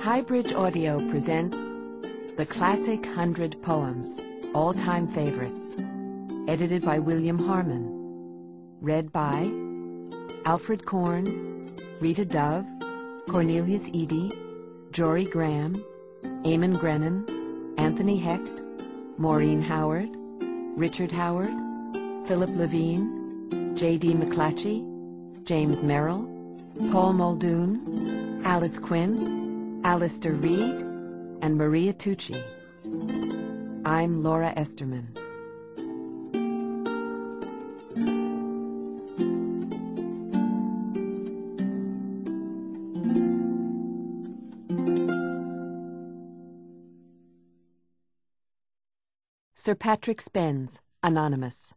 Highbridge Audio presents The Classic 100 Poems, All-Time Favorites, edited by William Harmon, read by Alfred Korn, Rita Dove, Cornelius Eady, Jory Graham, Eamon Grennan, Anthony Hecht, Maureen Howard, Richard Howard, Philip Levine, J.D. McClatchy, James Merrill, Paul Muldoon, Alice Quinn, Alistair Reed, and Maria Tucci. I'm Laura Esterman. Sir Patrick Spens, Anonymous.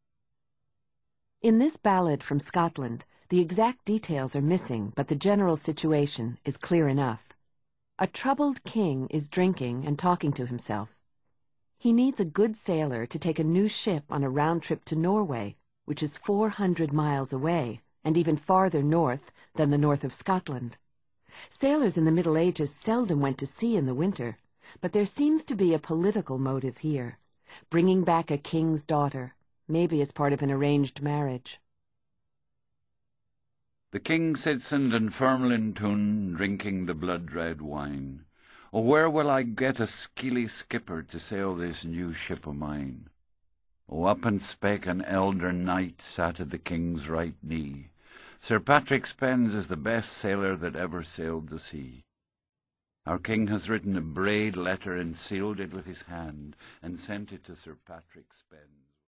In this ballad from Scotland, the exact details are missing, but the general situation is clear enough. A troubled king is drinking and talking to himself. He needs a good sailor to take a new ship on a round trip to Norway, which is 400 miles away, and even farther north than the north of Scotland. Sailors in the Middle Ages seldom went to sea in the winter, but there seems to be a political motive here, bringing back a king's daughter, maybe as part of an arranged marriage. The king sits in Dunfermline town, drinking the blood-red wine. Oh, where will I get a skilly skipper to sail this new ship o' mine? Oh, up and spake an elder knight, sat at the king's right knee. Sir Patrick Spens is the best sailor that ever sailed the sea. Our king has written a braid letter and sealed it with his hand, and sent it to Sir Patrick Spens.